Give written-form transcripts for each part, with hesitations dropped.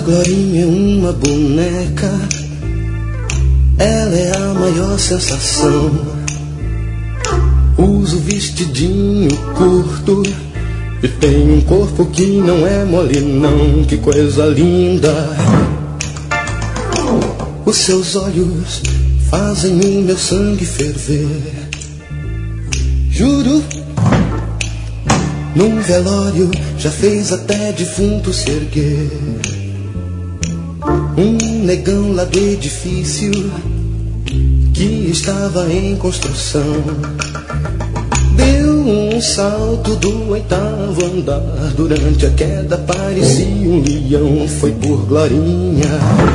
Glorinha é uma boneca, ela é a maior sensação. Usa o vestidinho curto e tem um corpo que não é mole não. Que coisa linda. Os seus olhos fazem o meu sangue ferver. Juro, num velório já fez até defunto se erguer. Um negão lá do edifício que estava em construção deu um salto do 8º andar. Durante a queda parecia um leão. Foi por Glorinha.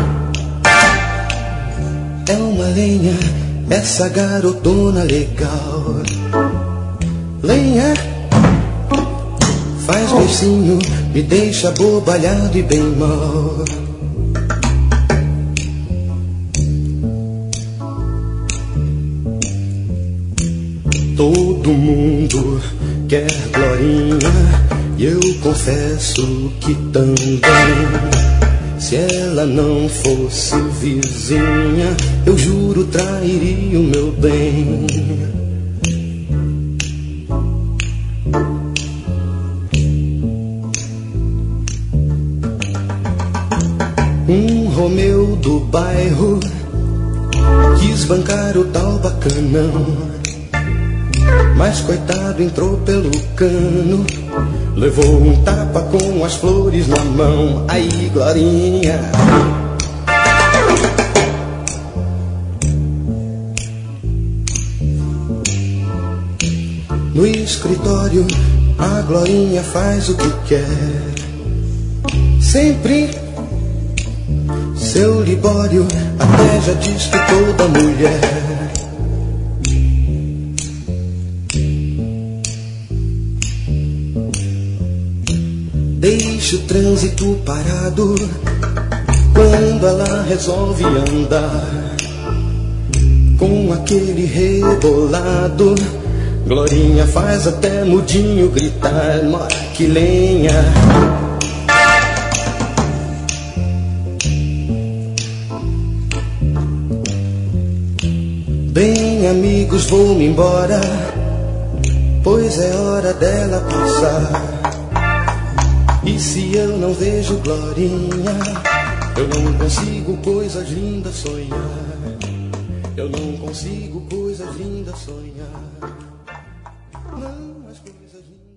É uma lenha, essa garotona legal. Lenha, faz beicinho, me deixa abobalhado e bem mal. Todo mundo quer Glorinha e eu confesso que também. Se ela não fosse vizinha, eu juro trairia o meu bem. Um Romeu do bairro quis bancar o tal bacanão, mas coitado entrou pelo cano, levou um tapa com as flores na mão. Aí, Glorinha. No escritório, a Glorinha faz o que quer. Sempre seu libório até já diz que toda mulher. Deixa o trânsito parado quando ela resolve andar com aquele rebolado. Glorinha faz até mudinho gritar. Mora que lenha. Bem, amigos, vou-me embora, pois é hora dela passar. E se eu não vejo Glorinha, eu não consigo coisas lindas sonhar. Eu não consigo coisas lindas sonhar. Não, as coisas lindas.